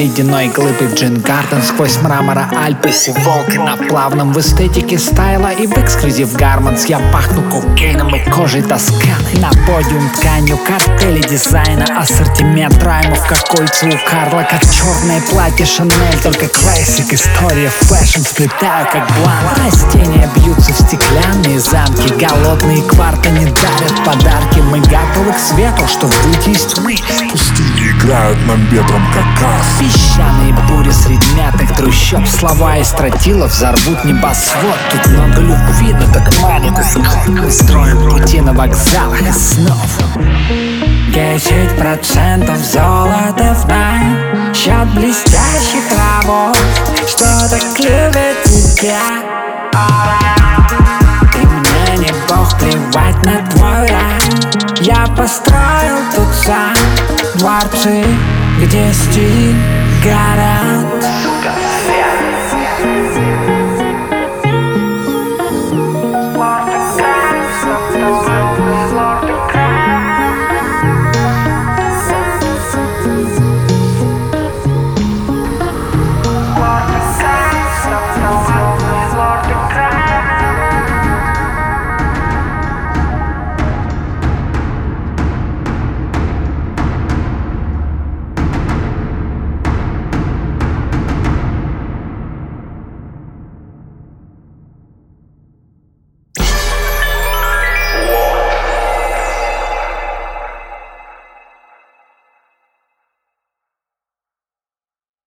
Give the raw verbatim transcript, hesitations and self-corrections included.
ледяной глыбы в Джин-Гарден, сквозь мрамора Альпы и волки на плавном. В эстетике стайла и в эксклюзив гарментс я пахну кокейном и кожей Тосканы. На подиум тканью коктейли дизайна, ассортимент раймов, как кольца у Карла, как черное платье Шанель, только классик, история, фэшн сплетаю как бланк. Растения бьются в стеклянные замки, голодные кварты не дарят подарки. Мы готовы к свету, что выйти из тьмы. Пустыни играют нам ветром, как касс. Песчаные бури среди мятных трущоб, слова из тротила взорвут небосвод. Тут много любви, но так мало исход. Мы строим пути на вокзалах и снов. Десять процентов золота в найм, счет блестящих работ, что так любит тебя. И мне не бог плевать на твой рай. Я построил тут сам дворцы, где стиль гарант.